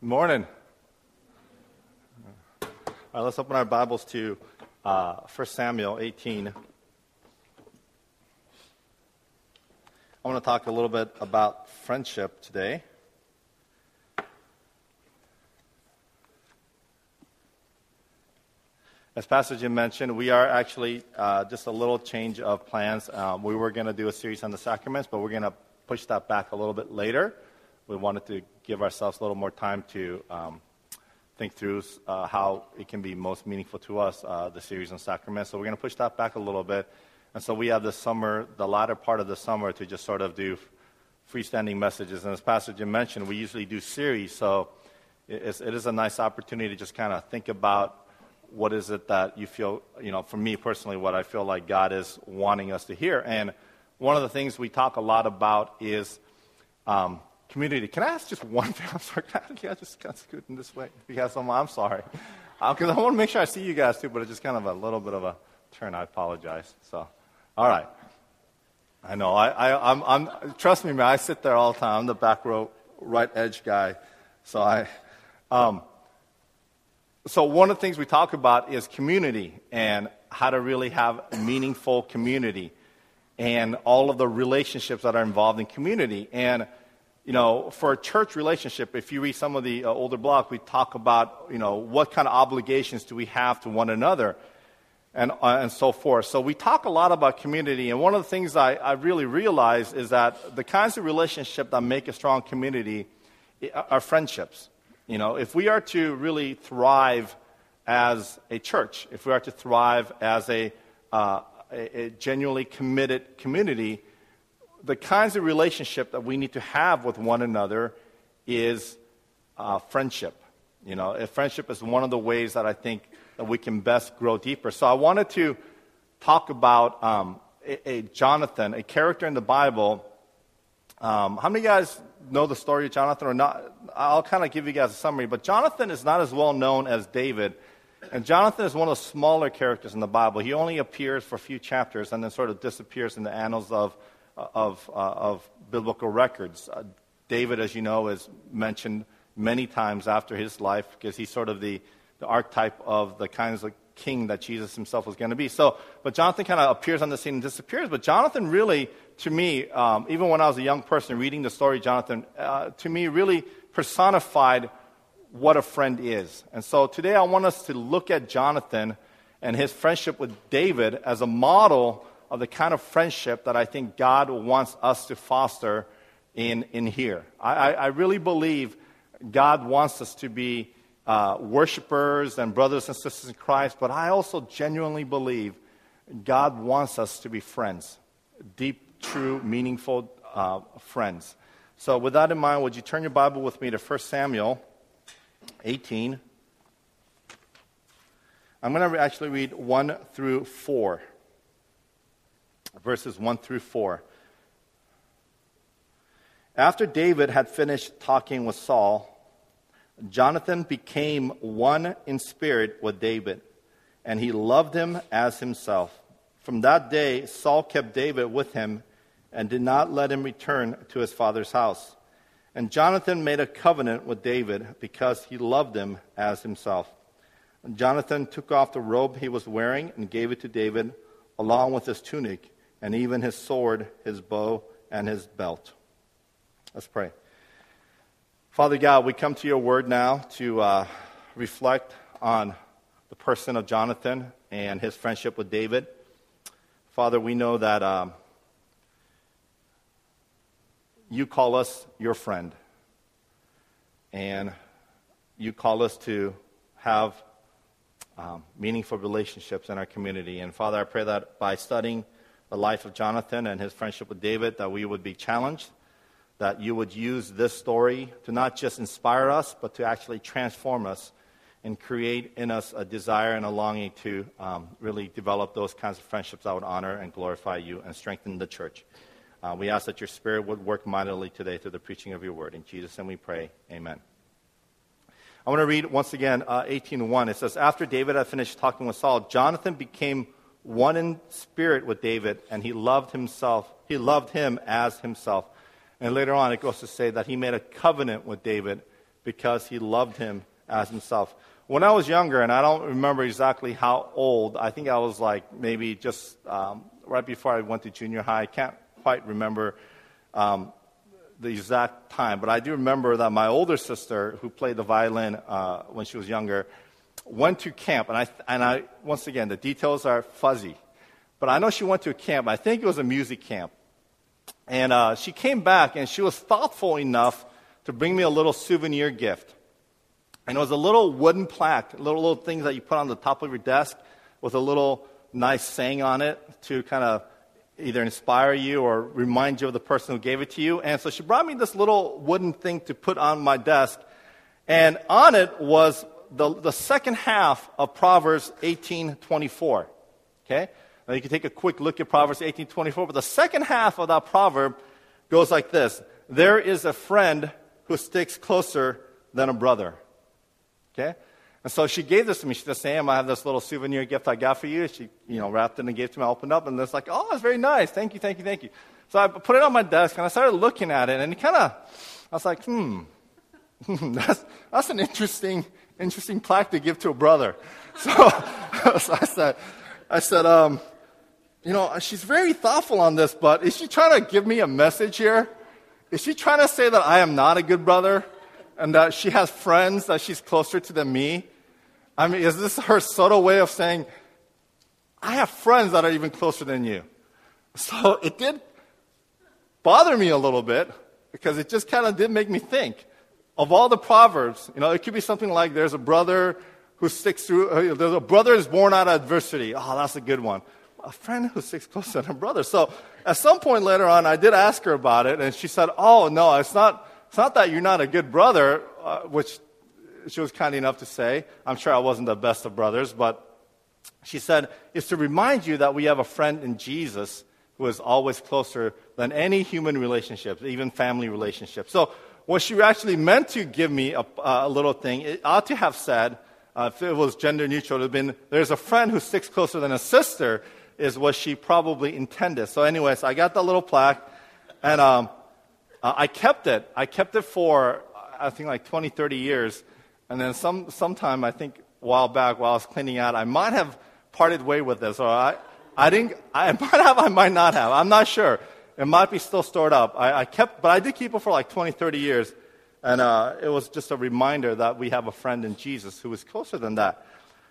Morning. All right, let's open our Bibles to 1 Samuel 18. I want to talk a little bit about friendship today. As Pastor Jim mentioned, we are actually just a little change of plans. We were going to do a series on the sacraments, but we're going to push that back a little bit later. We wanted to give ourselves a little more time to think through how it can be most meaningful to us, the series on sacraments. So we're going to push that back a little bit. And so we have this summer, the latter part of the summer, to just sort of do freestanding messages. And as Pastor Jim mentioned, we usually do series. So it is a nice opportunity to just kind of think about what is it that you feel, for me personally, what I feel like God is wanting us to hear. And one of the things we talk a lot about is community. Can I ask just one thing? I'm sorry. Can I just kind of scoot in this way? Because I'm sorry. Because I want to make sure I see you guys too, but it's just kind of a little bit of a turn. I apologize. So, all right. I know. I'm trust me, man. I sit there all the time. I'm the back row, right edge guy. So So one of the things we talk about is community and how to really have meaningful community and all of the relationships that are involved in community. And for a church relationship, if you read some of the older blogs, we talk about, what kind of obligations do we have to one another and so forth. So we talk a lot about community. And one of the things I really realize is that the kinds of relationships that make a strong community are friendships. If we are to really thrive as a church, if we are to thrive as a genuinely committed community, the kinds of relationship that we need to have with one another is friendship. Friendship is one of the ways that I think that we can best grow deeper. So I wanted to talk about a Jonathan, a character in the Bible. How many of you guys know the story of Jonathan or not? I'll kind of give you guys a summary, but Jonathan is not as well known as David. And Jonathan is one of the smaller characters in the Bible. He only appears for a few chapters and then sort of disappears in the annals of biblical records. David, as you know, is mentioned many times after his life because he's sort of the archetype of the kinds of king that Jesus himself was going to be. But Jonathan kind of appears on the scene and disappears. But Jonathan really, to me, even when I was a young person reading the story of Jonathan, to me really personified what a friend is. And so today I want us to look at Jonathan and his friendship with David as a model of the kind of friendship that I think God wants us to foster in here. I really believe God wants us to be worshipers and brothers and sisters in Christ, but I also genuinely believe God wants us to be friends, deep, true, meaningful friends. So with that in mind, would you turn your Bible with me to 1 Samuel 18. I'm going to actually read 1 through 4. Verses 1 through 4. After David had finished talking with Saul, Jonathan became one in spirit with David, and he loved him as himself. From that day, Saul kept David with him and did not let him return to his father's house. And Jonathan made a covenant with David because he loved him as himself. And Jonathan took off the robe he was wearing and gave it to David, along with his tunic, and even his sword, his bow, and his belt. Let's pray. Father God, we come to your word now to reflect on the person of Jonathan and his friendship with David. Father, we know that you call us your friend, and you call us to have meaningful relationships in our community. And Father, I pray that by studying the life of Jonathan and his friendship with David, that we would be challenged, that you would use this story to not just inspire us, but to actually transform us and create in us a desire and a longing to really develop those kinds of friendships that would honor and glorify you and strengthen the church. We ask that your Spirit would work mightily today through the preaching of your word. In Jesus' name we pray. Amen. I want to read once again 18:1. It says, after David had finished talking with Saul, Jonathan became one in spirit with David, and he loved him as himself. And later on, it goes to say that he made a covenant with David because he loved him as himself. When I was younger, and I don't remember exactly how old, I think I was like maybe just right before I went to junior high. I can't quite remember the exact time, but I do remember that my older sister, who played the violin when she was younger, went to camp. And I once again, the details are fuzzy, but I know she went to a camp. I think it was a music camp. And she came back, and she was thoughtful enough to bring me a little souvenir gift. And it was a little wooden plaque, little things that you put on the top of your desk with a little nice saying on it to kind of either inspire you or remind you of the person who gave it to you. And so she brought me this little wooden thing to put on my desk. And on it was the second half of Proverbs 18:24. Okay? Now you can take a quick look at Proverbs 18:24, but the second half of that proverb goes like this: there is a friend who sticks closer than a brother. Okay? And so she gave this to me. She said, Sam, I have this little souvenir gift I got for you. She, wrapped it and gave it to me. I opened up, and it's like, oh, it's very nice. Thank you. So I put it on my desk, and I started looking at it, and I was like, that's an interesting plaque to give to a brother. So I said, she's very thoughtful on this, but is she trying to give me a message here? Is she trying to say that I am not a good brother and that she has friends that she's closer to than me? I mean, is this her subtle way of saying, I have friends that are even closer than you? So it did bother me a little bit because it just kind of did make me think. Of all the Proverbs, it could be something like there's a brother who sticks through, there's a brother is born out of adversity. Oh, that's a good one. A friend who sticks closer than a brother. So at some point later on, I did ask her about it, and she said, oh, no, it's not that you're not a good brother, which she was kind enough to say. I'm sure I wasn't the best of brothers, but she said, it's to remind you that we have a friend in Jesus who is always closer than any human relationships, even family relationships. So what she actually meant to give me a little thing, it ought to have said, if it was gender neutral, it would have been, there's a friend who sticks closer than a sister, is what she probably intended. So anyways, I got that little plaque, and I kept it. I kept it for, I think, like 20, 30 years. And then sometime, I think, a while back, while I was cleaning out, I might have parted way with this. Or I might not have. I'm not sure. It might be still stored up. But I did keep it for like 20, 30 years. And it was just a reminder that we have a friend in Jesus who is closer than that.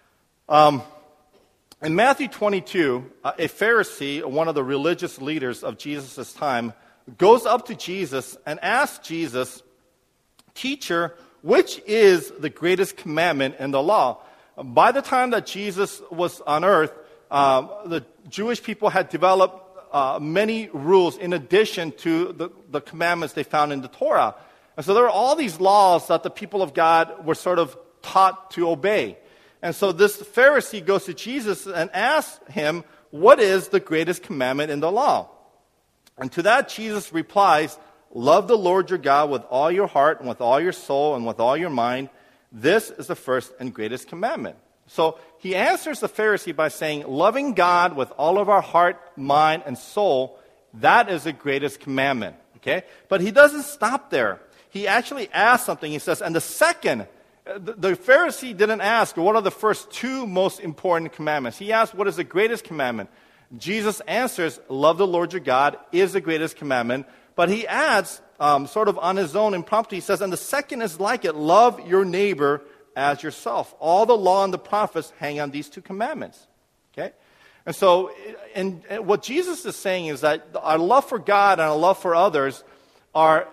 In Matthew 22, a Pharisee, one of the religious leaders of Jesus' time, goes up to Jesus and asks Jesus, Teacher, which is the greatest commandment in the law? By the time that Jesus was on earth, the Jewish people had developed many rules in addition to the commandments they found in the Torah. And so there were all these laws that the people of God were sort of taught to obey. And so this Pharisee goes to Jesus and asks him, what is the greatest commandment in the law? And to that Jesus replies, love the Lord your God with all your heart and with all your soul and with all your mind. This is the first and greatest commandment. So he answers the Pharisee by saying, loving God with all of our heart, mind, and soul, that is the greatest commandment. Okay? But he doesn't stop there. He actually asks something. He says, and the second, the Pharisee didn't ask, what are the first two most important commandments? He asked, what is the greatest commandment? Jesus answers, love the Lord your God is the greatest commandment. But he adds, sort of on his own impromptu, he says, and the second is like it, love your neighbor as yourself. All the law and the prophets hang on these two commandments. Okay? And so, and what Jesus is saying is that our love for God and our love for others are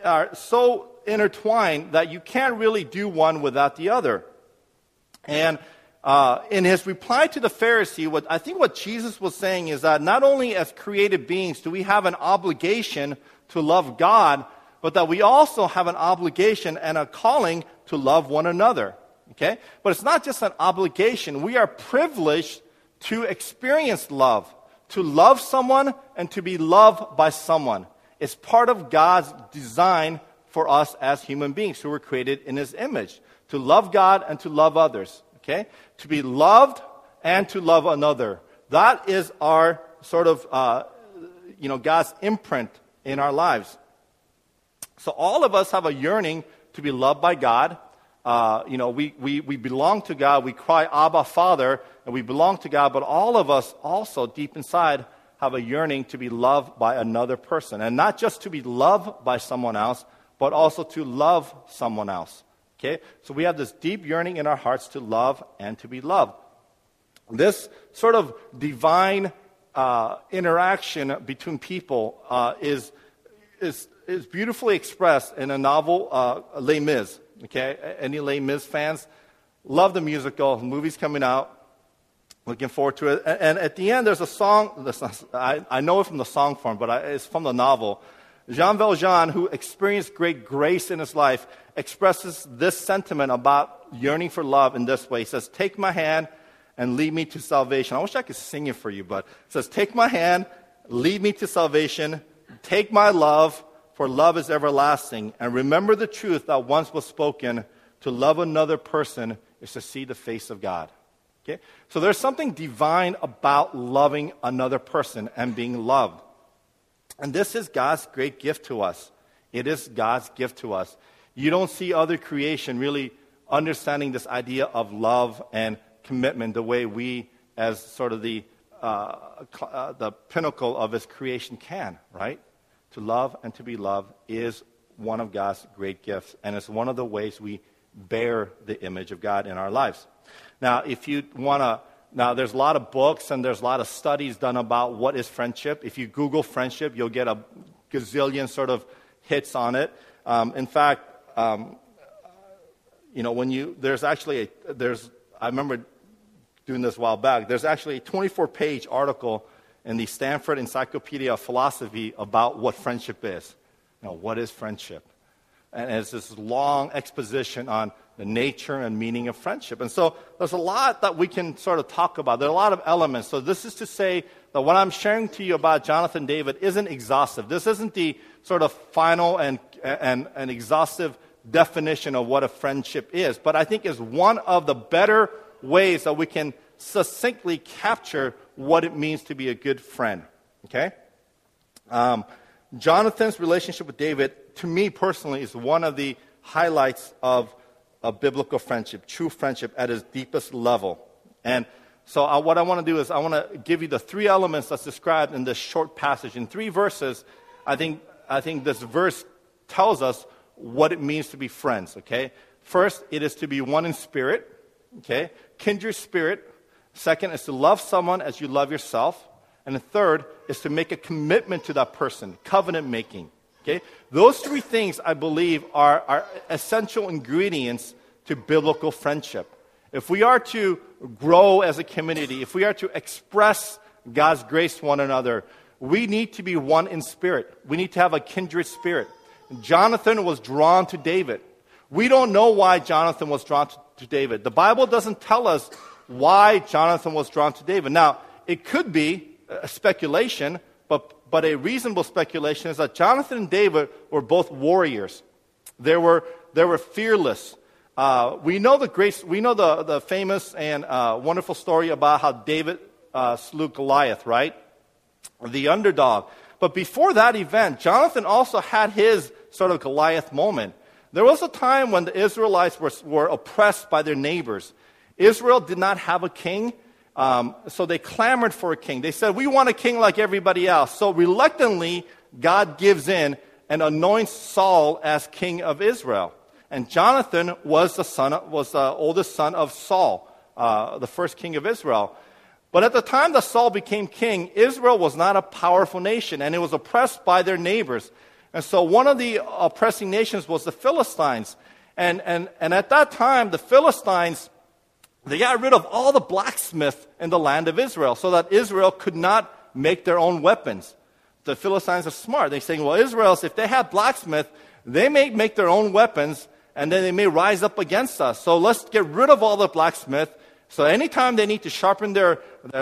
so intertwined that you can't really do one without the other. And in his reply to the Pharisee, I think what Jesus was saying is that not only as created beings do we have an obligation to love God, but that we also have an obligation and a calling to love one another. Okay? But it's not just an obligation. We are privileged to experience love, to love someone and to be loved by someone. It's part of God's design for us as human beings who were created in His image, to love God and to love others. Okay? To be loved and to love another. That is our sort of, God's imprint in our lives. So all of us have a yearning to be loved by God. We belong to God. We cry, Abba, Father, and we belong to God. But all of us also, deep inside, have a yearning to be loved by another person. And not just to be loved by someone else, but also to love someone else. Okay? So we have this deep yearning in our hearts to love and to be loved. This sort of divine interaction between people is beautifully expressed in a novel, Les Mis. Okay, any Les Mis fans? Love the musical. The movie's coming out. Looking forward to it. And at the end, there's a song. I know it from the song form, but it's from the novel. Jean Valjean, who experienced great grace in his life, expresses this sentiment about yearning for love in this way. He says, "Take my hand and lead me to salvation." I wish I could sing it for you, but it says, "Take my hand, lead me to salvation. Take my love, for love is everlasting. And remember the truth that once was spoken, to love another person is to see the face of God." Okay? So there's something divine about loving another person and being loved. And this is God's great gift to us. It is God's gift to us. You don't see other creation really understanding this idea of love and commitment the way we, as sort of the pinnacle of His creation, can, right? To love and to be loved is one of God's great gifts, and it's one of the ways we bear the image of God in our lives. Now, if you want to, there's a lot of books and there's a lot of studies done about what is friendship. If you Google friendship, you'll get a gazillion sort of hits on it. In fact, I remember doing this a while back. There's actually a 24-page article in the Stanford Encyclopedia of Philosophy about what friendship is. What is friendship? And it's this long exposition on the nature and meaning of friendship. And so there's a lot that we can sort of talk about. There are a lot of elements. So this is to say that what I'm sharing to you about Jonathan David isn't exhaustive. This isn't the sort of final and exhaustive definition of what a friendship is. But I think is one of the better ways that we can succinctly capture what it means to be a good friend. Okay? Jonathan's relationship with David, to me personally, is one of the highlights of biblical friendship, true friendship at its deepest level. And so what I want to do is I want to give you the three elements that's described in this short passage. In 3 verses, I think this verse tells us what it means to be friends, okay? First, it is to be one in spirit, okay? Kindred spirit. Second is to love someone as you love yourself. And the third is to make a commitment to that person, covenant making. Okay? Those 3 things, I believe, are essential ingredients to biblical friendship. If we are to grow as a community, if we are to express God's grace to one another, we need to be one in spirit. We need to have a kindred spirit. Jonathan was drawn to David. We don't know why Jonathan was drawn to David. The Bible doesn't tell us why Jonathan was drawn to David. Now, it could be a speculation, but a reasonable speculation is that Jonathan and David were both warriors. They were fearless. We know the famous and wonderful story about how David slew Goliath, right? The underdog. But before that event, Jonathan also had his sort of Goliath moment. There was a time when the Israelites were oppressed by their neighbors. Israel did not have a king. So they clamored for a king. They said, "We want a king like everybody else." So reluctantly, God gives in and anoints Saul as king of Israel. And Jonathan was the oldest son of Saul, the first king of Israel. But at the time that Saul became king, Israel was not a powerful nation, and it was oppressed by their neighbors. And so one of the oppressing nations was the Philistines. And at that time, the Philistines, they got rid of all the blacksmiths in the land of Israel so that Israel could not make their own weapons. The Philistines are smart. They're saying, well, Israel, if they have blacksmiths, they may make their own weapons, and then they may rise up against us. So let's get rid of all the blacksmiths. So anytime they need to sharpen their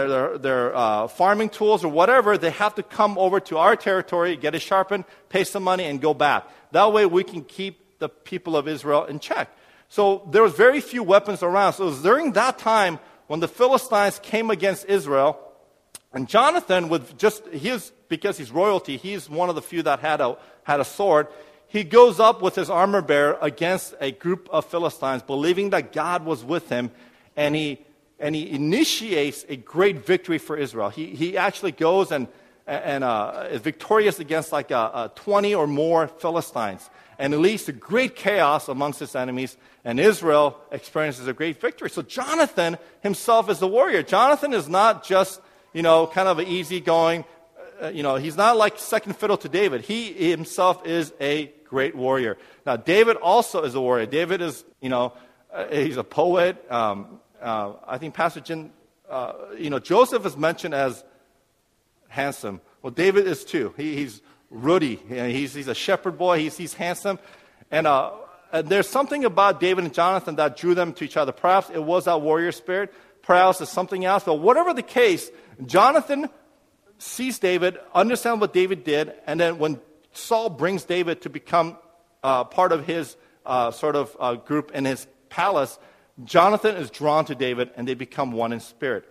farming tools or whatever, they have to come over to our territory, get it sharpened, pay some money, and go back. That way we can keep the people of Israel in check. So there was very few weapons around. So it was during that time when the Philistines came against Israel, and Jonathan, because he's royalty, he's one of the few that had a sword. he goes up with his armor bearer against a group of Philistines, believing that God was with him, and he initiates a great victory for Israel. He actually goes and is victorious against like 20 or more Philistines. And it leads to great chaos amongst his enemies, and Israel experiences a great victory. So Jonathan himself is a warrior. Jonathan is not just, kind of an easygoing, he's not like second fiddle to David. He himself is a great warrior. Now, David also is a warrior. David is, he's a poet. I think Pastor Jin, Joseph is mentioned as handsome. Well, David is too. He's ruddy. He's a shepherd boy. He's handsome. And there's something about David and Jonathan that drew them to each other. Perhaps it was that warrior spirit. Perhaps it's something else. But whatever the case, Jonathan sees David, understands what David did, and then when Saul brings David to become part of his group in his palace, Jonathan is drawn to David, and they become one in spirit.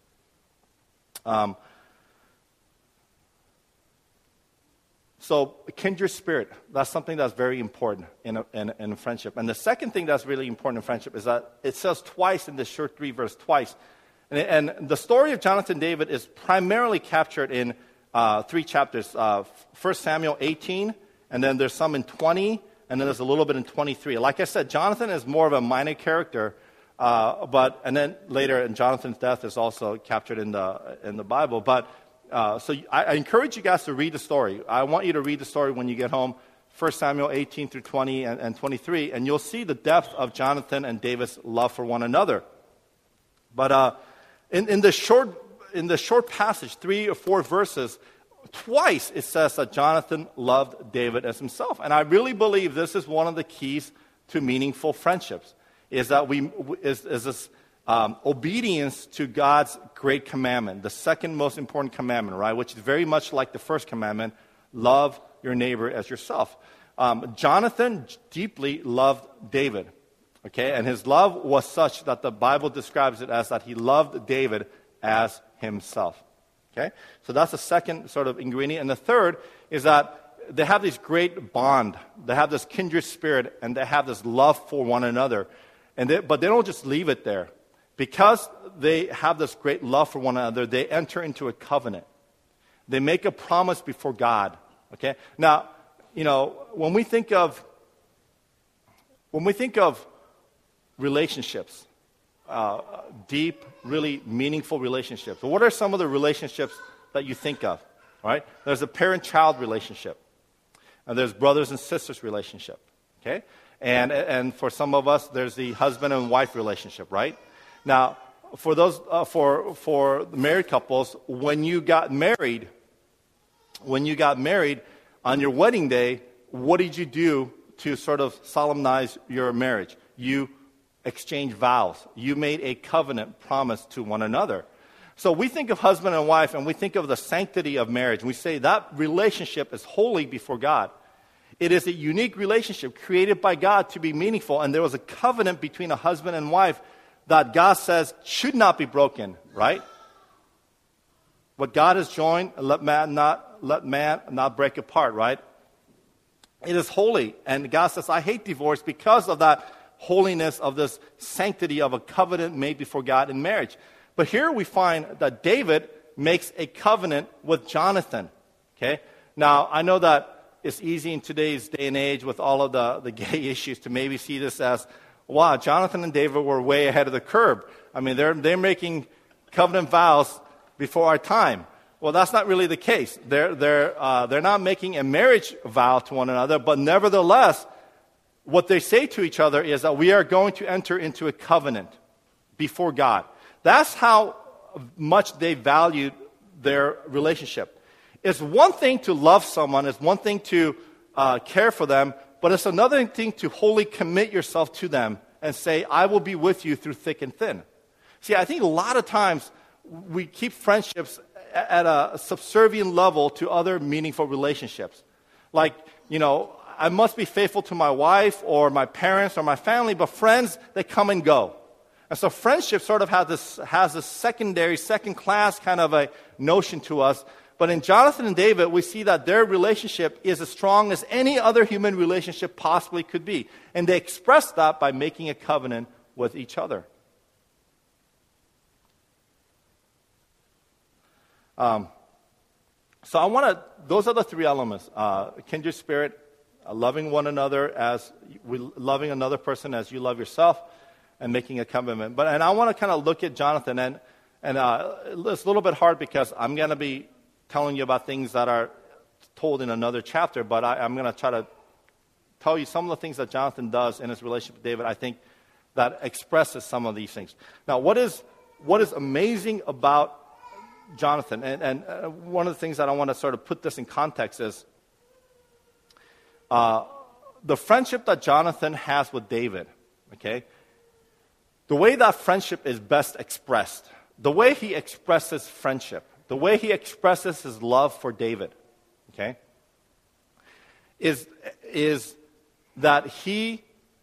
So, kindred spirit, that's something that's very important in friendship. And the second thing that's really important in friendship is that it says twice in this short 3-verse, twice. And the story of Jonathan and David is primarily captured in 3 chapters. 1 Samuel 18, and then there's some in 20, and then there's a little bit in 23. Like I said, Jonathan is more of a minor character, and then later, and Jonathan's death is also captured in the Bible. But so I encourage you guys to read the story. I want you to read the story when you get home, 1 Samuel 18 through 20 and 23, and you'll see the depth of Jonathan and David's love for one another. But in the short passage, 3 or 4 verses, twice it says that Jonathan loved David as himself. And I really believe this is one of the keys to meaningful friendships, is that this obedience to God's great commandment, the second most important commandment, right, which is very much like the first commandment, love your neighbor as yourself. Jonathan deeply loved David, okay, and his love was such that the Bible describes it as that he loved David as himself, okay? So that's the second sort of ingredient. And the third is that they have this great bond. They have this kindred spirit, and they have this love for one another. But they don't just leave it there. Because they have this great love for one another, they enter into a covenant. They make a promise before God. Okay? Now, when we think of relationships, deep, really meaningful relationships, what are some of the relationships that you think of? Right? There's a parent-child relationship, and there's brothers and sisters relationship. Okay? And for some of us, there's the husband and wife relationship, right? Now, for those for married couples, when you got married on your wedding day, what did you do to sort of solemnize your marriage? You exchanged vows. You made a covenant promise to one another. So we think of husband and wife, and we think of the sanctity of marriage. We say that relationship is holy before God. It is a unique relationship created by God to be meaningful, and there was a covenant between a husband and wife that God says should not be broken, right? What God has joined, let man not break apart, right? It is holy, and God says, I hate divorce because of that holiness, of this sanctity of a covenant made before God in marriage. But here we find that David makes a covenant with Jonathan, okay? Now, I know that it's easy in today's day and age with all of the gay issues to maybe see this as, wow, Jonathan and David were way ahead of the curve. I mean, they're making covenant vows before our time. Well, that's not really the case. They're not making a marriage vow to one another, but nevertheless, what they say to each other is that we are going to enter into a covenant before God. That's how much they valued their relationship. It's one thing to love someone, it's one thing to care for them, but it's another thing to wholly commit yourself to them and say, I will be with you through thick and thin. See, I think a lot of times we keep friendships at a subservient level to other meaningful relationships. Like, I must be faithful to my wife or my parents or my family, but friends, they come and go. And so friendship sort of has this secondary, second-class kind of a notion to us. But in Jonathan and David, we see that their relationship is as strong as any other human relationship possibly could be. And they express that by making a covenant with each other. So I want to, those are the three elements. Kindred spirit, loving one another loving another person as you love yourself, and making a covenant. And I want to kind of look at Jonathan, and it's a little bit hard because I'm going to be telling you about things that are told in another chapter, but I'm going to try to tell you some of the things that Jonathan does in his relationship with David, I think, that expresses some of these things. Now, what is amazing about Jonathan, and one of the things that I want to sort of put this in context is the friendship that Jonathan has with David, okay? The way that friendship is best expressed, the way he expresses friendship, the way he expresses his love for David, okay, is that he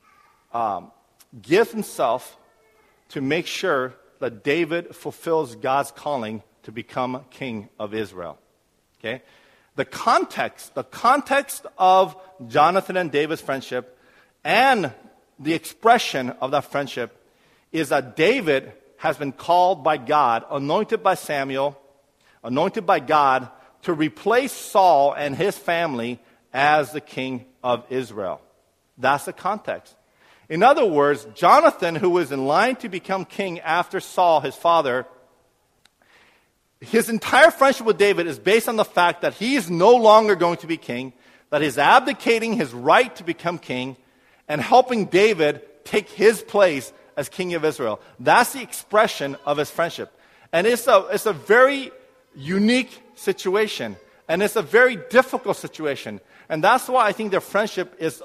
gives himself to make sure that David fulfills God's calling to become king of Israel. Okay? The context of Jonathan and David's friendship and the expression of that friendship is that David has been called by God, anointed by Samuel, anointed by God to replace Saul and his family as the king of Israel. That's the context. In other words, Jonathan, who was in line to become king after Saul, his father, his entire friendship with David is based on the fact that he is no longer going to be king, that he's abdicating his right to become king, and helping David take his place as king of Israel. That's the expression of his friendship. And it's a very unique situation, and it's a very difficult situation. And that's why I think their friendship is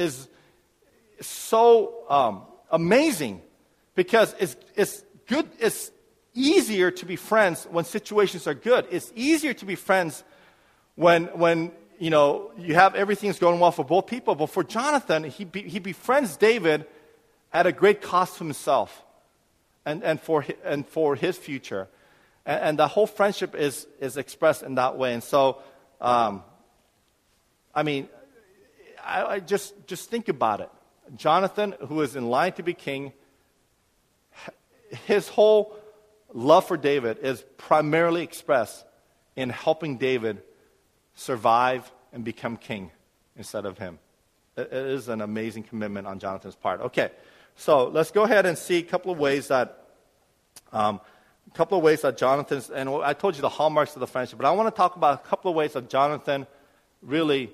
so amazing, because it's good. It's easier to be friends when situations are good. It's easier to be friends when you have everything's going well for both people. But for Jonathan, he befriends David at a great cost to himself and for his future. And the whole friendship is expressed in that way. And so, I just think about it. Jonathan, who is in line to be king, his whole love for David is primarily expressed in helping David survive and become king instead of him. It is an amazing commitment on Jonathan's part. Okay, so let's go ahead and see a couple of ways that Jonathan's, and I told you the hallmarks of the friendship, but I want to talk about a couple of ways that Jonathan really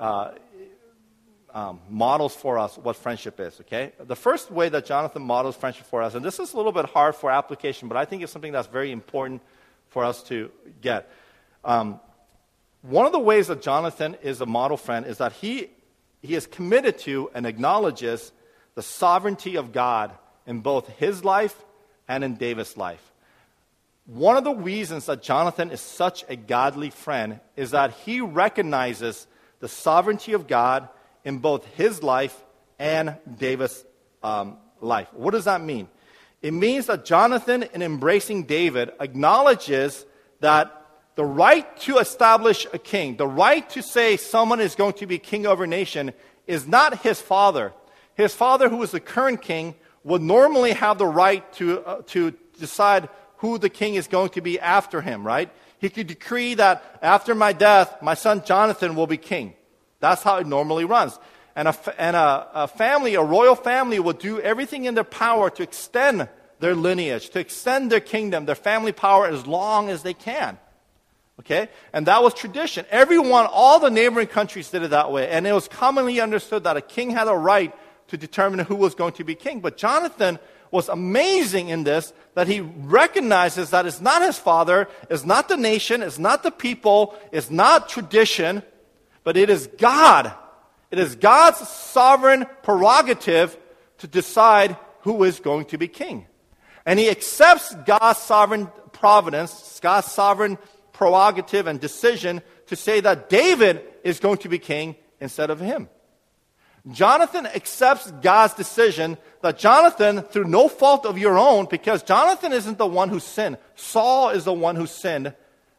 models for us what friendship is, okay? The first way that Jonathan models friendship for us, and this is a little bit hard for application, but I think it's something that's very important for us to get. One of the ways that Jonathan is a model friend is that he is committed to and acknowledges the sovereignty of God in both his life and in David's life. One of the reasons that Jonathan is such a godly friend is that he recognizes the sovereignty of God in both his life and David's life. What does that mean? It means that Jonathan, in embracing David, acknowledges that the right to establish a king, the right to say someone is going to be king over a nation, is not his father. His father, who is the current king, would normally have the right to decide who the king is going to be after him, right? He could decree that after my death, my son Jonathan will be king. That's how it normally runs. And a family, a royal family, will do everything in their power to extend their lineage, to extend their kingdom, their family power as long as they can. Okay? And that was tradition. All the neighboring countries did it that way. And it was commonly understood that a king had a right to determine who was going to be king. But Jonathan was amazing in this, that he recognizes that it's not his father, it's not the nation, it's not the people, it's not tradition, but it is God. It is God's sovereign prerogative to decide who is going to be king. And he accepts God's sovereign providence, God's sovereign prerogative and decision to say that David is going to be king instead of him. Jonathan accepts God's decision that Jonathan, through no fault of your own, because Jonathan isn't the one who sinned. Saul is the one who sinned,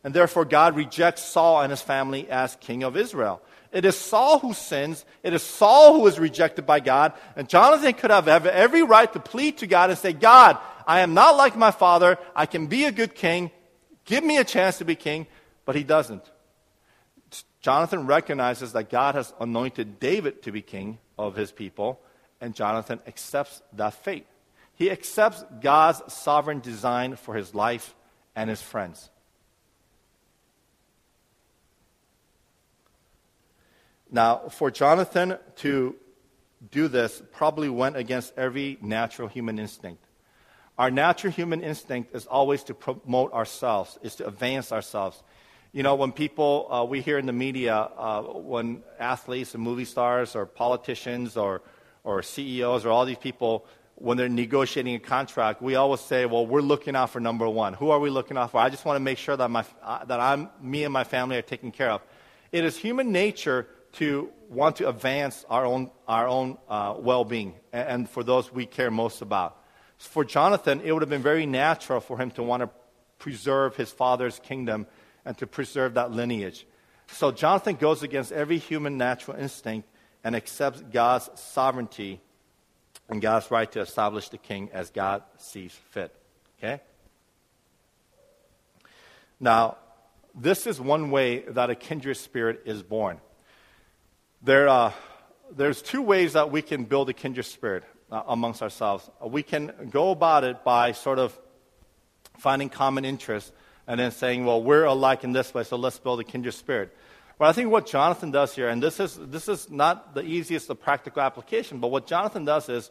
And therefore, God rejects Saul and his family as king of Israel. It is Saul who sins. It is Saul who is rejected by God. And Jonathan could have every right to plead to God and say, God, I am not like my father. I can be a good king. Give me a chance to be king. But he doesn't. Jonathan recognizes that God has anointed David to be king of his people. And Jonathan accepts that fate. He accepts God's sovereign design for his life and his friends. Now, for Jonathan to do this probably went against every natural human instinct. Our natural human instinct is always to promote ourselves, is to advance ourselves. You know, when people, we hear in the media, when athletes and movie stars or politicians or CEOs or all these people, when they're negotiating a contract, we always say, well, we're looking out for number one. Who are we looking out for? I just want to make sure that me and my family are taken care of. It is human nature to want to advance our own well-being and for those we care most about. For Jonathan, it would have been very natural for him to want to preserve his father's kingdom and to preserve that lineage. So Jonathan goes against every human natural instinct and accepts God's sovereignty and God's right to establish the king as God sees fit. Okay? Now, this is one way that a kindred spirit is born. There's two ways that we can build a kindred spirit amongst ourselves. We can go about it by sort of finding common interests and then saying, well, we're alike in this way, so let's build a kindred spirit. But I think what Jonathan does here, and this is not the easiest of practical application, but what Jonathan does is,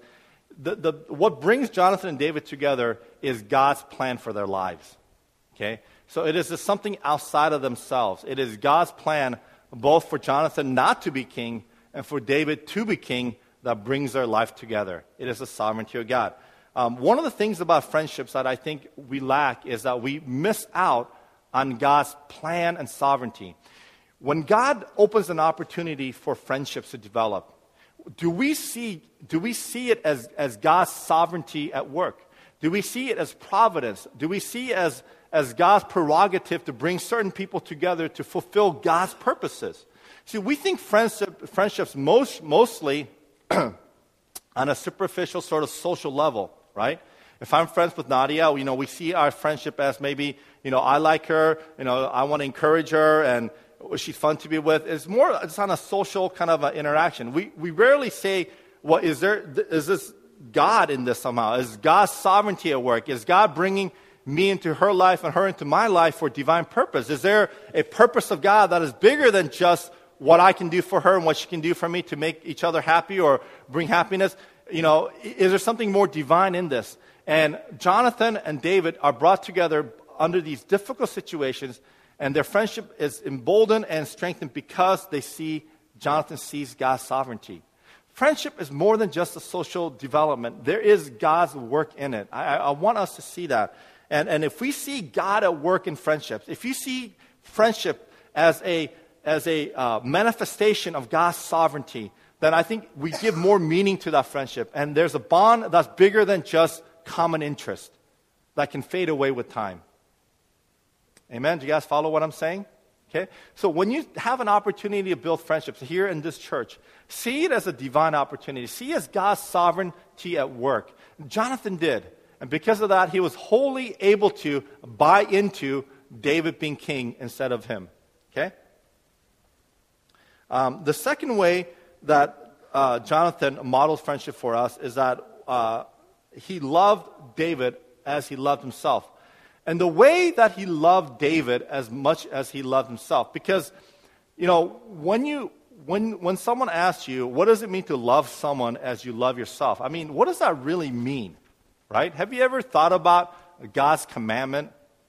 what brings Jonathan and David together is God's plan for their lives. Okay? So it is something outside of themselves. It is God's plan both for Jonathan not to be king and for David to be king that brings their life together. It is the sovereignty of God. One of the things about friendships that I think we lack is that we miss out on God's plan and sovereignty. When God opens an opportunity for friendships to develop, do we see it as God's sovereignty at work? Do we see it as providence? Do we see it as God's prerogative to bring certain people together to fulfill God's purposes? See, we think friendships mostly on a superficial sort of social level, right? If I'm friends with Nadia, we see our friendship as maybe, I like her, I want to encourage her, and she's fun to be with. It's on a social kind of interaction. We rarely say, well, is this God in this somehow? Is God's sovereignty at work? Is God bringing me into her life and her into my life for divine purpose? Is there a purpose of God that is bigger than just what I can do for her and what she can do for me to make each other happy or bring happiness? Is there something more divine in this? And Jonathan and David are brought together under these difficult situations, and their friendship is emboldened and strengthened because Jonathan sees God's sovereignty. Friendship is more than just a social development. There is God's work in it. I want us to see that. And if we see God at work in friendships, if you see friendship as a manifestation of God's sovereignty, then I think we give more meaning to that friendship. And there's a bond that's bigger than just common interest that can fade away with time. Amen? Do you guys follow what I'm saying? Okay? So when you have an opportunity to build friendships here in this church, see it as a divine opportunity. See it as God's sovereignty at work. Jonathan did. And because of that, he was wholly able to buy into David being king instead of him. Okay? The second way that Jonathan models friendship for us is that he loved David as he loved himself. And the way that he loved David as much as he loved himself, because, when someone asks you, what does it mean to love someone as you love yourself? I mean, what does that really mean, right? Have you ever thought about God's commandment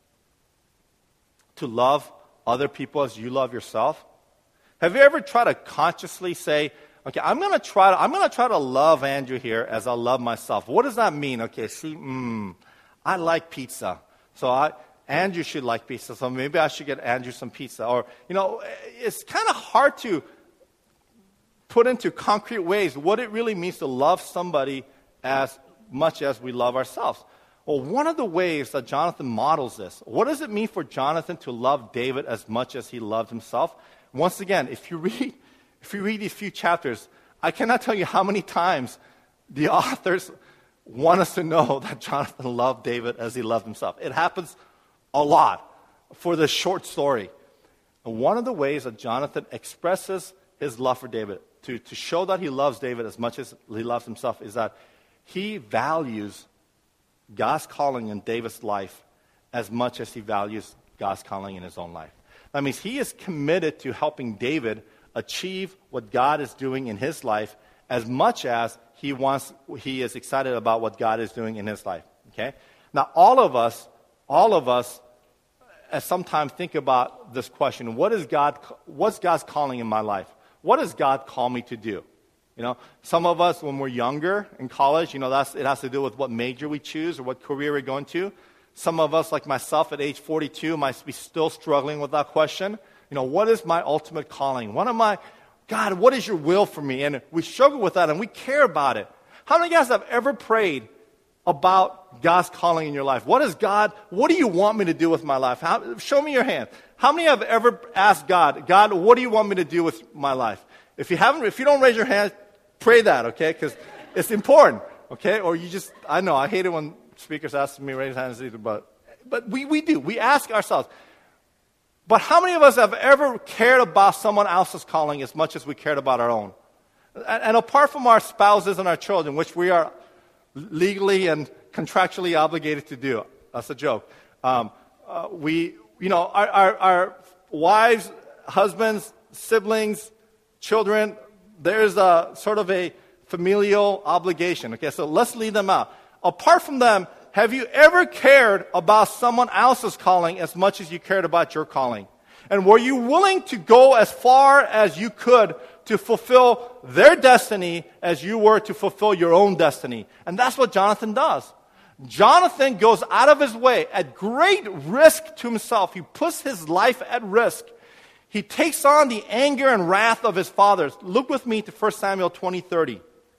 to love other people as you love yourself? Have you ever tried to consciously say, okay, I'm going to try to love Andrew here as I love myself. What does that mean? Okay, see, I like pizza. So Andrew should like pizza, so maybe I should get Andrew some pizza. Or, it's kind of hard to put into concrete ways what it really means to love somebody as much as we love ourselves. Well, one of the ways that Jonathan models this, what does it mean for Jonathan to love David as much as he loved himself? Once again, if you read these few chapters, I cannot tell you how many times the authors want us to know that Jonathan loved David as he loved himself. It happens a lot for this short story. And one of the ways that Jonathan expresses his love for David, to show that he loves David as much as he loves himself, is that he values God's calling in David's life as much as he values God's calling in his own life. That means he is committed to helping David achieve what God is doing in his life as much as he is excited about what God is doing in his life. Okay? Now, all of us sometimes think about this question: what's God's calling in my life? What does God call me to do? Some of us, when we're younger in college, it has to do with what major we choose or what career we're going to. Some of us, like myself at age 42, might be still struggling with that question. What is my ultimate calling? God, what is your will for me? And we struggle with that and we care about it. How many of you guys have ever prayed about God's calling in your life? What do you want me to do with my life? Show me your hand. How many have ever asked God, what do you want me to do with my life? If you don't raise your hand, pray that, okay? Because it's important, okay? Or I hate it when speakers ask me to raise hands either, but we do. We ask ourselves. But how many of us have ever cared about someone else's calling as much as we cared about our own? And apart from our spouses and our children, which we are legally and contractually obligated to do, that's a joke. Our wives, husbands, siblings, children, there's a sort of a familial obligation. Okay, so let's leave them out. Apart from them, have you ever cared about someone else's calling as much as you cared about your calling? And were you willing to go as far as you could to fulfill their destiny as you were to fulfill your own destiny? And that's what Jonathan does. Jonathan goes out of his way at great risk to himself. He puts his life at risk. He takes on the anger and wrath of his fathers. Look with me to 1 Samuel 20:30.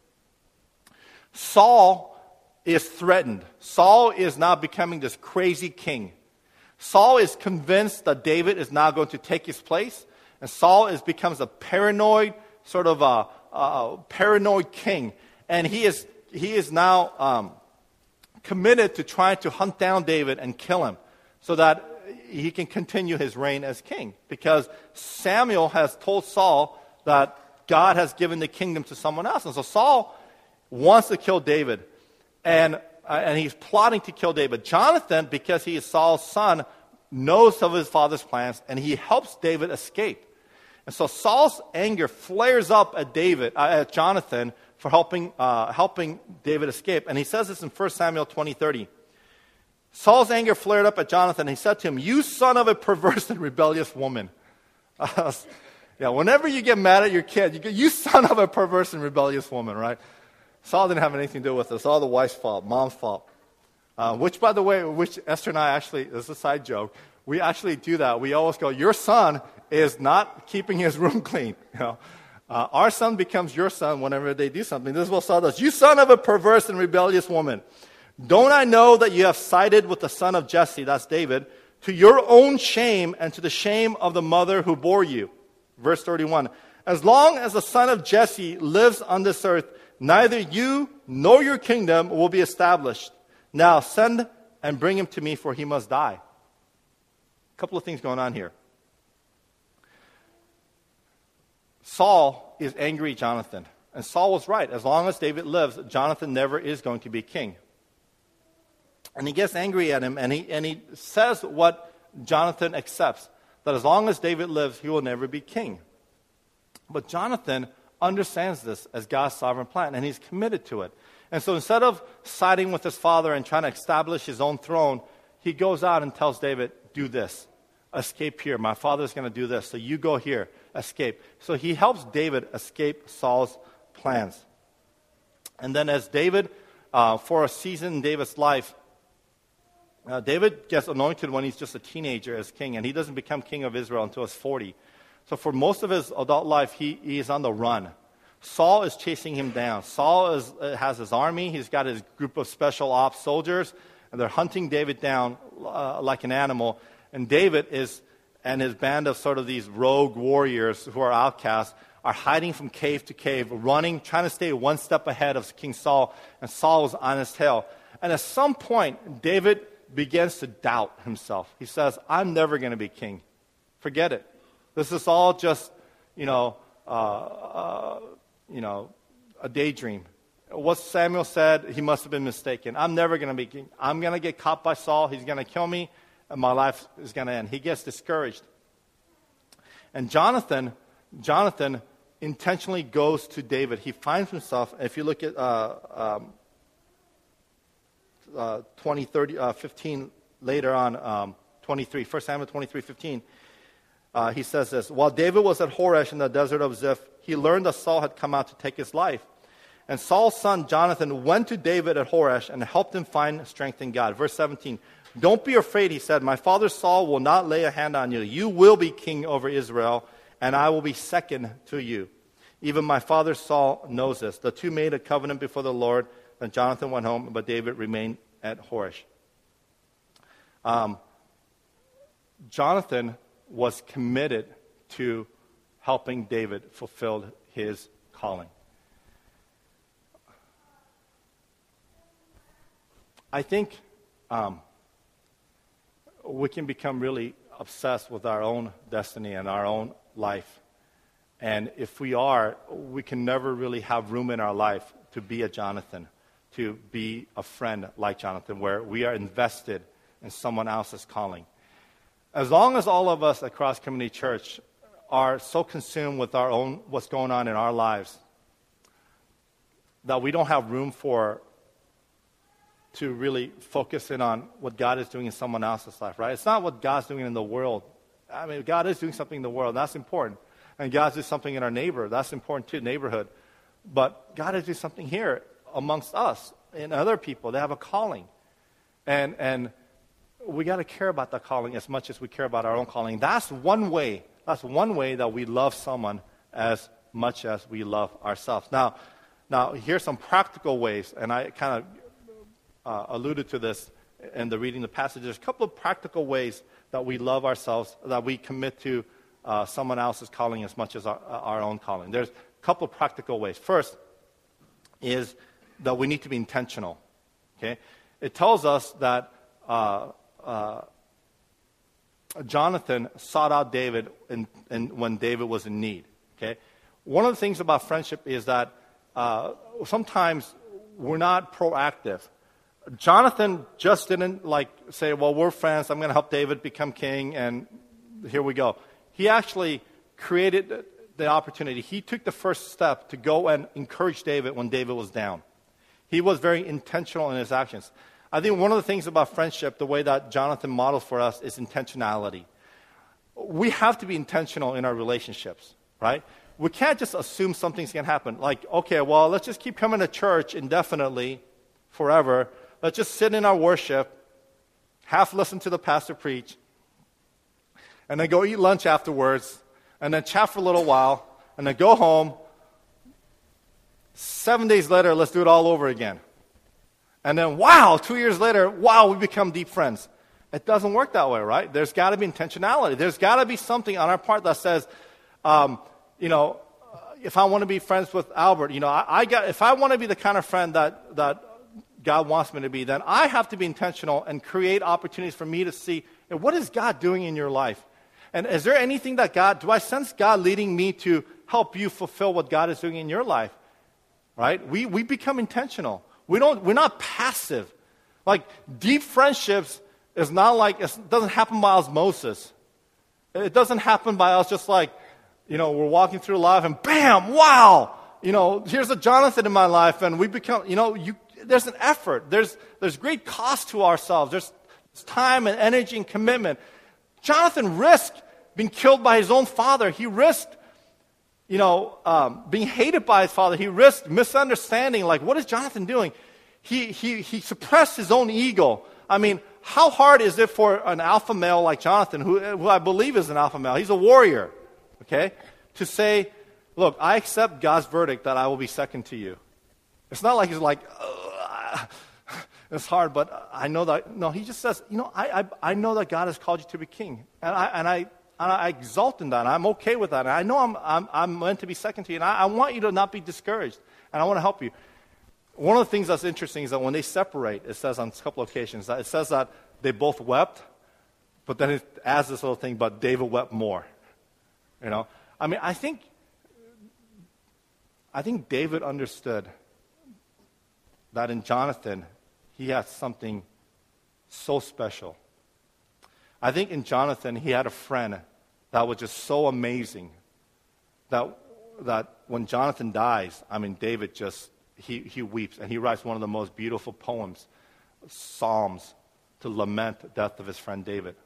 Saul is threatened. Saul is now becoming this crazy king. Saul is convinced that David is now going to take his place. And Saul becomes a paranoid, sort of a paranoid king. And he is now committed to trying to hunt down David and kill him so that he can continue his reign as king. Because Samuel has told Saul that God has given the kingdom to someone else. And so Saul wants to kill David. And he's plotting to kill David. Jonathan, because he is Saul's son, knows of his father's plans, and he helps David escape. And so Saul's anger flares up at Jonathan for helping David escape. And he says this in 1 Samuel 20:30. Saul's anger flared up at Jonathan, and he said to him, "You son of a perverse and rebellious woman." Whenever you get mad at your kid, you son of a perverse and rebellious woman, right? Saul didn't have anything to do with it. It's all the wife's fault, mom's fault. Which, by the way, Esther and I actually, this is a side joke, we actually do that. We always go, your son is not keeping his room clean. Our son becomes your son whenever they do something. This is what Saul does. "You son of a perverse and rebellious woman, don't I know that you have sided with the son of Jesse," that's David, "to your own shame and to the shame of the mother who bore you?" Verse 31, "As long as the son of Jesse lives on this earth, neither you nor your kingdom will be established. Now send and bring him to me, for he must die." A couple of things going on here. Saul is angry at Jonathan. And Saul was right. As long as David lives, Jonathan never is going to be king. And he gets angry at him, and he says what Jonathan accepts, that as long as David lives, he will never be king. But Jonathan understands this as God's sovereign plan, and he's committed to it. And so instead of siding with his father and trying to establish his own throne, he goes out and tells David, "Do this. Escape here. My father's going to do this. So you go here. Escape." So he helps David escape Saul's plans. And then as David, for a season in David's life, David gets anointed when he's just a teenager as king, and he doesn't become king of Israel until he's 40. So for most of his adult life, he is on the run. Saul is chasing him down. Saul has his army. He's got his group of special ops soldiers. and they're hunting David down like an animal. And David and his band of sort of these rogue warriors who are outcasts are hiding from cave to cave, running, trying to stay one step ahead of King Saul, and Saul was on his tail. And at some point, David begins to doubt himself. He says, I'm never going to be king. Forget it. This is all just, a daydream. What Samuel said, he must have been mistaken. I'm never going to be king. I'm going to get caught by Saul. He's going to kill me, and my life is going to end. He gets discouraged. And Jonathan intentionally goes to David. He finds himself, if you look at 15 later on, 23, 1 Samuel 23:15, he says this, while David was at Horesh in the desert of Ziph, he learned that Saul had come out to take his life. And Saul's son Jonathan went to David at Horesh and helped him find strength in God. Verse 17, don't be afraid, he said, my father Saul will not lay a hand on you. You will be king over Israel, and I will be second to you. Even my father Saul knows this. The two made a covenant before the Lord. Then Jonathan went home, but David remained at Horesh. Jonathan was committed to helping David fulfill his calling. I think we can become really obsessed with our own destiny and our own life. And if we are, we can never really have room in our life to be a Jonathan, to be a friend like Jonathan, where we are invested in someone else's calling. As long as all of us at Cross Community Church are so consumed with our own, what's going on in our lives, that we don't have room to really focus in on what God is doing in someone else's life, right? It's not what God's doing in the world. I mean, God is doing something in the world. That's important. And God's doing something in our neighbor. That's important too, neighborhood. But God is doing something here amongst us and other people. They have a calling. And we got to care about that calling as much as we care about our own calling. That's one way that we love someone as much as we love ourselves. Now here's some practical ways, and I kind of alluded to this in the reading the passage. There's a couple of practical ways that we love ourselves, that we commit to someone else's calling as much as our own calling. There's a couple of practical ways. First is that we need to be intentional. Okay, it tells us that Jonathan sought out David when David was in need. Okay, one of the things about friendship is that sometimes we're not proactive. Jonathan just didn't say, well, we're friends, I'm going to help David become king, and here we go. He actually created the opportunity. He took the first step to go and encourage David when David was down. He was very intentional in his actions. I think one of the things about friendship, the way that Jonathan models for us, is intentionality. We have to be intentional in our relationships, right? We can't just assume something's going to happen. Like, okay, well, let's just keep coming to church indefinitely, forever. Let's just sit in our worship, half listen to the pastor preach, and then go eat lunch afterwards, and then chat for a little while, and then go home. 7 days later, let's do it all over again. And then, 2 years later, we become deep friends. It doesn't work that way, right? There's got to be intentionality. There's got to be something on our part that says, if I want to be friends with Albert, if I want to be the kind of friend that God wants me to be, then I have to be intentional and create opportunities for me to see, what is God doing in your life? And is there anything do I sense God leading me to help you fulfill what God is doing in your life? Right? We become intentional. We're not passive. Like, deep friendships is not it doesn't happen by osmosis. It doesn't happen by us just we're walking through life and bam, wow! Here's a Jonathan in my life, and we become, there's an effort. There's great cost to ourselves. There's time and energy and commitment. Jonathan risked being killed by his own father. He risked, being hated by his father. He risked misunderstanding. Like, what is Jonathan doing? He suppressed his own ego. I mean, how hard is it for an alpha male like Jonathan, who I believe is an alpha male? He's a warrior, okay? To say, look, I accept God's verdict that I will be second to you. It's not like he's like, It's hard, but I know that, no, he just says, I know that God has called you to be king. And I exalt in that, and I'm okay with that. And I know I'm meant to be second to you, and I want you to not be discouraged, and I want to help you. One of the things that's interesting is that when they separate, it says on a couple of occasions, it says that they both wept, but then it adds this little thing, but David wept more. I mean, I think David understood that in Jonathan, he had something so special. I think in Jonathan, he had a friend that was just so amazing that when Jonathan dies, I mean, David just, he weeps, and he writes one of the most beautiful poems, Psalms, to lament the death of his friend David.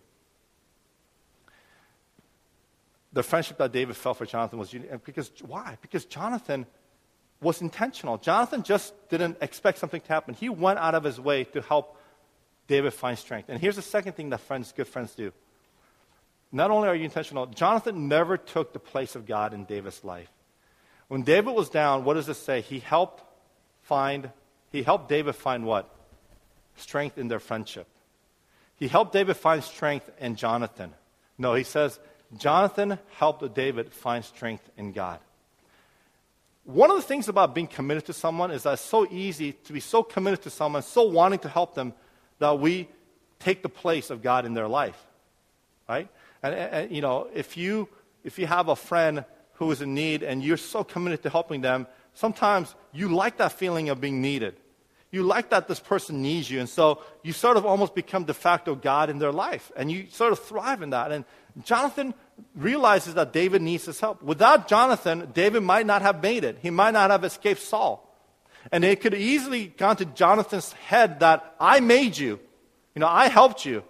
The friendship that David felt for Jonathan was unique. Why? Because Jonathan was intentional. Jonathan just didn't expect something to happen. He went out of his way to help David find strength. And here's the second thing that good friends do. Not only are you intentional, Jonathan never took the place of God in David's life. When David was down, what does it say? He helped David find what? Strength in their friendship. He helped David find strength in Jonathan. No, he says, Jonathan helped David find strength in God. One of the things about being committed to someone is that it's so easy to be so committed to someone, so wanting to help them, that we take the place of God in their life, right? And if you have a friend who is in need and you're so committed to helping them, sometimes you like that feeling of being needed. You like that this person needs you, and so you sort of almost become de facto God in their life, and you sort of thrive in that. And Jonathan realizes that David needs his help. Without Jonathan, David might not have made it. He might not have escaped Saul. And it could easily gone to Jonathan's head that I made you. I helped you.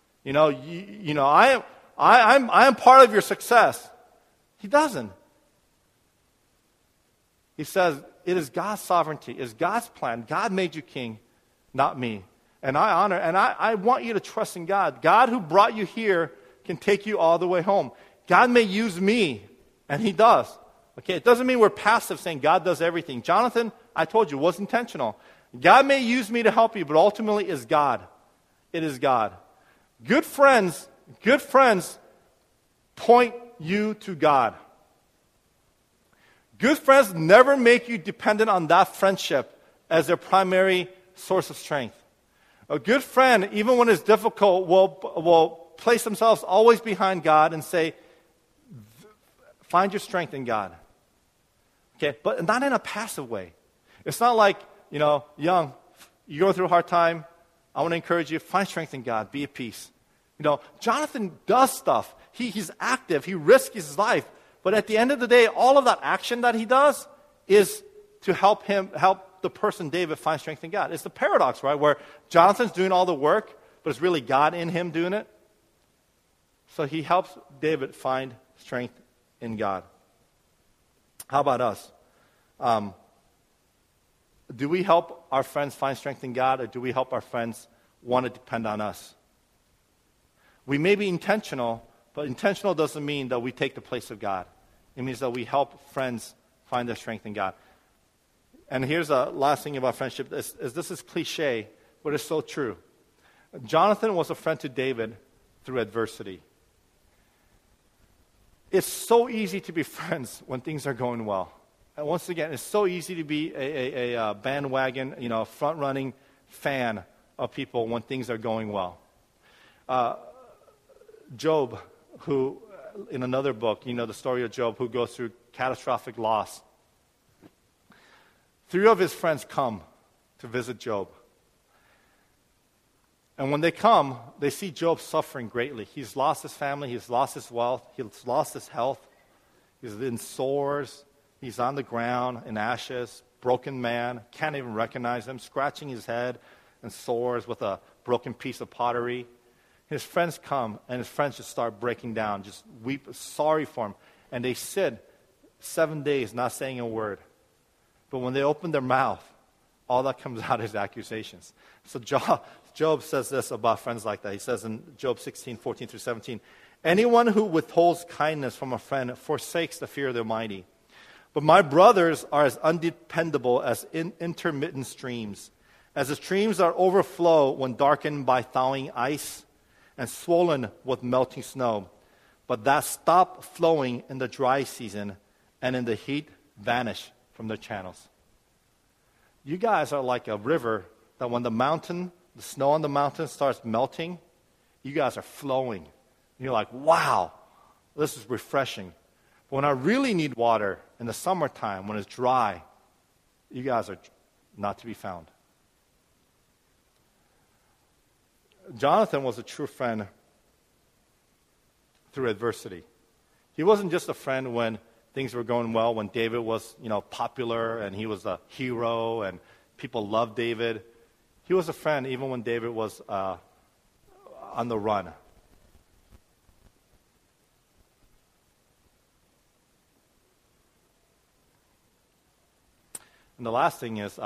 I am part of your success. He doesn't. He says, it is God's sovereignty. It is God's plan. God made you king, not me. And I honor, and I want you to trust in God. God who brought you here can take you all the way home. God may use me, and he does. Okay, it doesn't mean we're passive saying God does everything. Jonathan, I told you, was intentional. God may use me to help you, but ultimately it's God. It is God. Good friends point you to God. Good friends never make you dependent on that friendship as their primary source of strength. A good friend, even when it's difficult, will place themselves always behind God and say, find your strength in God. Okay, but not in a passive way. It's not like, young, you're going through a hard time. I want to encourage you, find strength in God. Be at peace. Jonathan does stuff. He's active. He risks his life. But at the end of the day, all of that action that he does is to help the person David find strength in God. It's the paradox, right? Where Jonathan's doing all the work, but it's really God in him doing it. So he helps David find strength in God. How about us? Do we help our friends find strength in God, or do we help our friends want to depend on us? We may be intentional, but intentional doesn't mean that we take the place of God. It means that we help friends find their strength in God. And here's the last thing about friendship. This is cliche, but it's so true. Jonathan was a friend to David through adversity. It's so easy to be friends when things are going well. And once again, it's so easy to be a bandwagon, front-running fan of people when things are going well. Job, who, in another book, the story of Job, who goes through catastrophic loss. 3 of his friends come to visit Job. And when they come, they see Job suffering greatly. He's lost his family, he's lost his wealth, he's lost his health, he's in sores, he's on the ground in ashes, broken man, can't even recognize him, scratching his head and sores with a broken piece of pottery. His friends come, and his friends just start breaking down, just weep, sorry for him. And they sit 7 days not saying a word. But when they open their mouth, all that comes out is accusations. So Job says this about friends like that. He says in Job 16:14-17, anyone who withholds kindness from a friend forsakes the fear of the Almighty. But my brothers are as undependable as intermittent streams. As the streams are overflow when darkened by thawing ice and swollen with melting snow, but that stop flowing in the dry season and in the heat vanish from their channels. You guys are like a river that when the snow on the mountain starts melting, you guys are flowing. And you're like, wow, this is refreshing. But when I really need water in the summertime, when it's dry, you guys are not to be found. Jonathan was a true friend through adversity. He wasn't just a friend when things were going well, when David was, popular and he was a hero and people loved David. He was a friend even when David was on the run. And the last thing is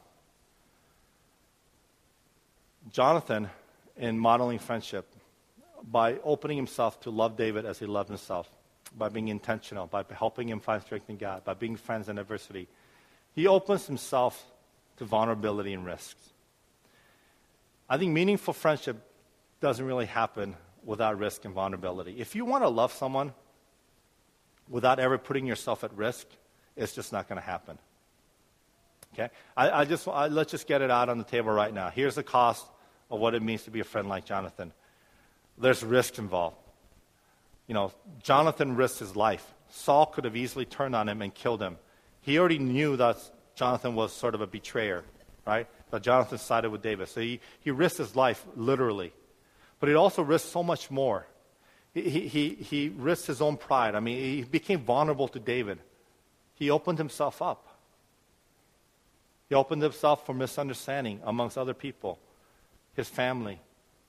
Jonathan, in modeling friendship, by opening himself to love David as he loved himself, by being intentional, by helping him find strength in God, by being friends in adversity, he opens himself to vulnerability and risks. I think meaningful friendship doesn't really happen without risk and vulnerability. If you want to love someone without ever putting yourself at risk, it's just not going to happen. Okay? Let's just get it out on the table right now. Here's the cost of what it means to be a friend like Jonathan. There's risk involved. Jonathan risked his life. Saul could have easily turned on him and killed him. He already knew that Jonathan was sort of a betrayer, right? But Jonathan sided with David. So he risked his life, literally. But he also risked so much more. He risked his own pride. I mean, he became vulnerable to David. He opened himself up. He opened himself for misunderstanding amongst other people, his family.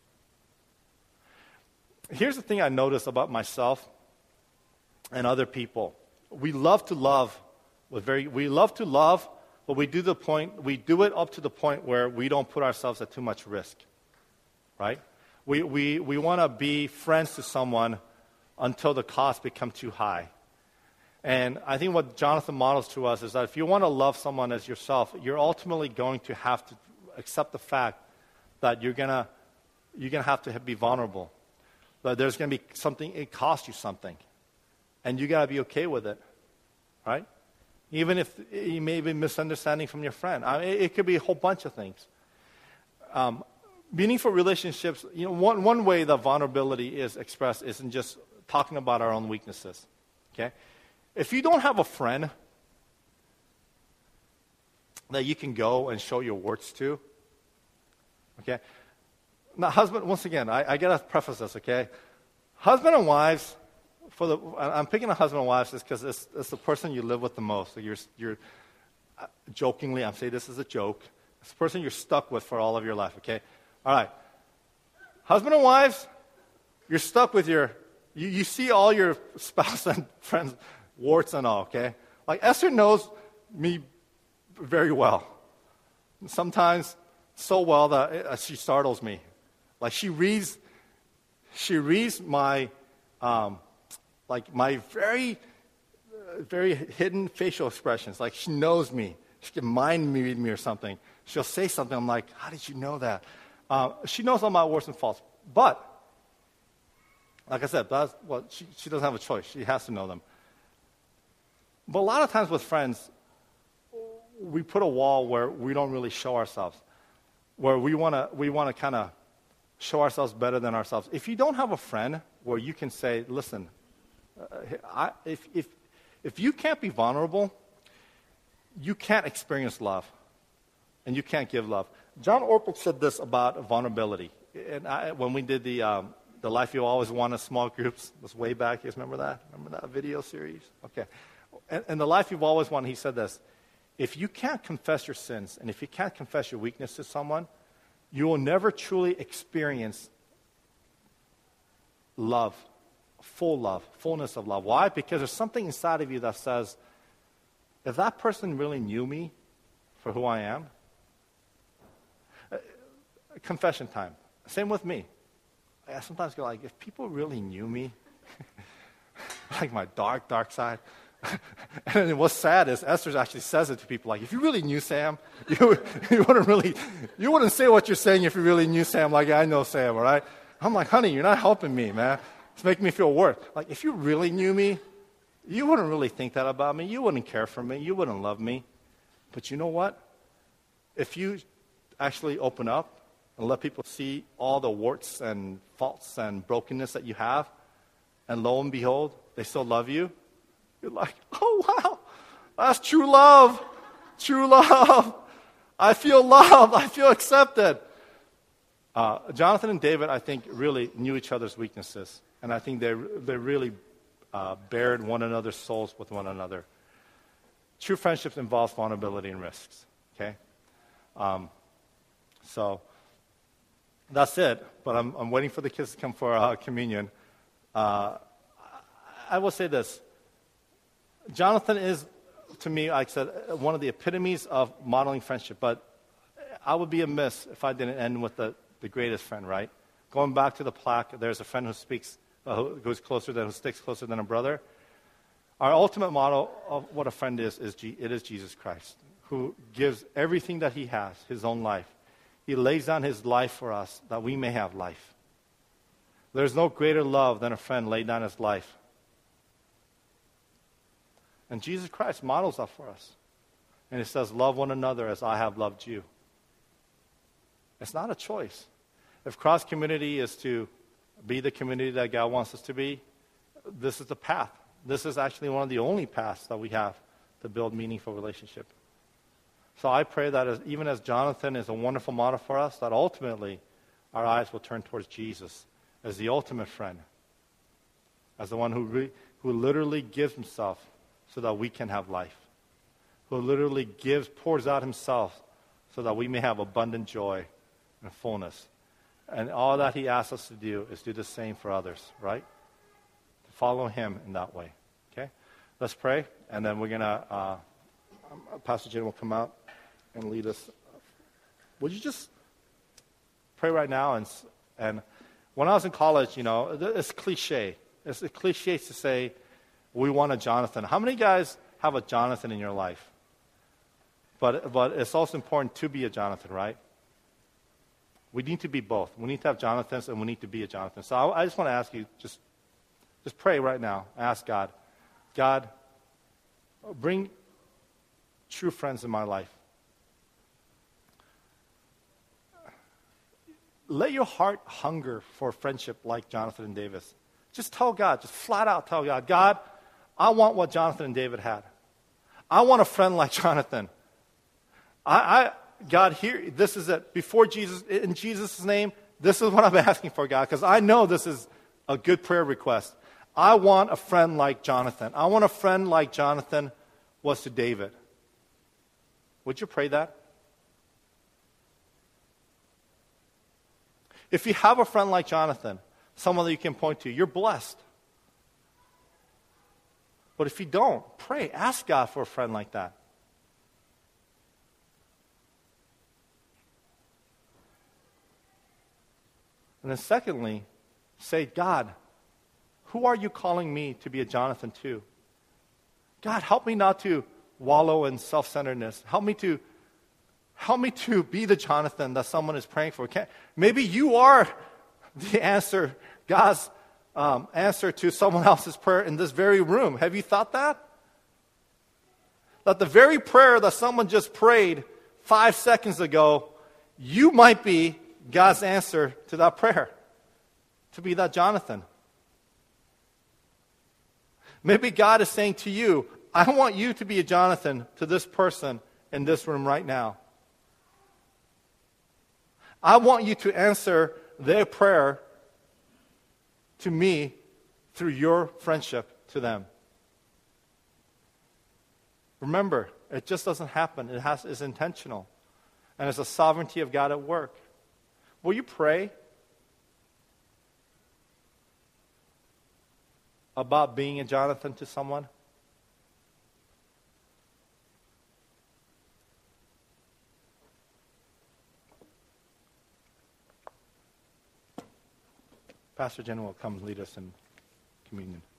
Here's the thing I notice about myself and other people. We love to love, but we do it up to the point where we don't put ourselves at too much risk, right? We want to be friends to someone until the cost becomes too high. And I think what Jonathan models to us is that if you want to love someone as yourself, you're ultimately going to have to accept the fact that you're gonna have to be vulnerable. That there's going to be something, it costs you something. And you got to be okay with it, right? Even if you may be misunderstanding from your friend. It could be a whole bunch of things. Meaningful relationships, one way that vulnerability is expressed isn't just talking about our own weaknesses, okay? If you don't have a friend that you can go and show your warts to, okay? Now, once again, I got to preface this, okay? Husband and wives, I'm picking a husband and wives just because it's the person you live with the most. So you're jokingly, I'm saying this as a joke, it's the person you're stuck with for all of your life, okay? All right. Husband and wives, you're stuck with you see all your spouse and friends' warts and all, okay? Like Esther knows me very well. Sometimes so well that she startles me. Like she reads my my very, very hidden facial expressions. Like she knows me. She can mind read me or something. She'll say something. I'm like, how did you know that? She knows all my warts and faults. But, like I said, she doesn't have a choice. She has to know them. But a lot of times with friends, we put a wall where we don't really show ourselves, where we want to kind of show ourselves better than ourselves. If you don't have a friend where you can say, listen, if you can't be vulnerable, you can't experience love, and you can't give love. John Ortberg said this about vulnerability. And when we did the Life You Always Wanted small groups, it was way back. You guys remember that? Remember that video series? Okay. And the Life You've Always Wanted, he said this. If you can't confess your sins, and if you can't confess your weakness to someone, you will never truly experience love, fullness of love. Why? Because there's something inside of you that says, if that person really knew me for who I am, confession time. Same with me. I sometimes go like, if people really knew me, like my dark side, And what's sad is Esther actually says it to people like, if you really knew Sam, you wouldn't say what you're saying if you really knew Sam like I know Sam, all right? I'm like, honey, you're not helping me, man. It's making me feel worse. Like, if you really knew me, you wouldn't really think that about me. You wouldn't care for me. You wouldn't love me. But you know what? If you actually open up and let people see all the warts and faults and brokenness that you have, and lo and behold, they still love you, you're like, oh, wow, that's true love. True love. I feel loved. I feel accepted. Jonathan and David, I think, really knew each other's weaknesses. And I think they really bared one another's souls with one another. True friendships involve vulnerability and risks. Okay? So that's it. But I'm waiting for the kids to come for communion. I will say this. Jonathan is, to me, like I said, one of the epitomes of modeling friendship. But I would be amiss if I didn't end with the greatest friend, right? Going back to the plaque, there's a friend who speaks, who sticks closer than a brother. Our ultimate model of what a friend is Jesus Christ, who gives everything that he has, his own life. He lays down his life for us that we may have life. There's no greater love than a friend laid down his life. And Jesus Christ models that for us. And he says, love one another as I have loved you. It's not a choice. If Cross Community is to be the community that God wants us to be, this is the path. This is actually one of the only paths that we have to build meaningful relationship. So I pray that even as Jonathan is a wonderful model for us, that ultimately our eyes will turn towards Jesus as the ultimate friend, as the one who literally gives himself so that we can have life, who literally pours out himself so that we may have abundant joy and fullness. And all that he asks us to do is do the same for others, right? To follow him in that way. Okay? Let's pray, and then we're going to, Pastor Jen will come out and lead us. Would you just pray right now? And when I was in college, it's cliche. It's a cliche to say, we want a Jonathan. How many guys have a Jonathan in your life? But it's also important to be a Jonathan, right? We need to be both. We need to have Jonathans, and we need to be a Jonathan. So I just want to ask you, just pray right now. Ask God, God, bring true friends in my life. Let your heart hunger for friendship like Jonathan and Davis. Just tell God, just flat out tell God, God, I want what Jonathan and David had. I want a friend like Jonathan. God, here, this is it. Before Jesus, in Jesus' name, this is what I'm asking for, God, because I know this is a good prayer request. I want a friend like Jonathan. I want a friend like Jonathan was to David. Would you pray that? If you have a friend like Jonathan, someone that you can point to, you're blessed. But if you don't, pray. Ask God for a friend like that. And then secondly, say, God, who are you calling me to be a Jonathan to? God, help me not to wallow in self-centeredness. Help me to be the Jonathan that someone is praying for. Maybe you are the answer, God's answer to someone else's prayer in this very room. Have you thought that? That the very prayer that someone just prayed 5 seconds ago, you might be God's answer to that prayer. To be that Jonathan. Maybe God is saying to you, I want you to be a Jonathan to this person in this room right now. I want you to answer their prayer to me through your friendship to them. Remember, it just doesn't happen. It's intentional. And it's the sovereignty of God at work. Will you pray about being a Jonathan to someone? Pastor Jen will come lead us in communion.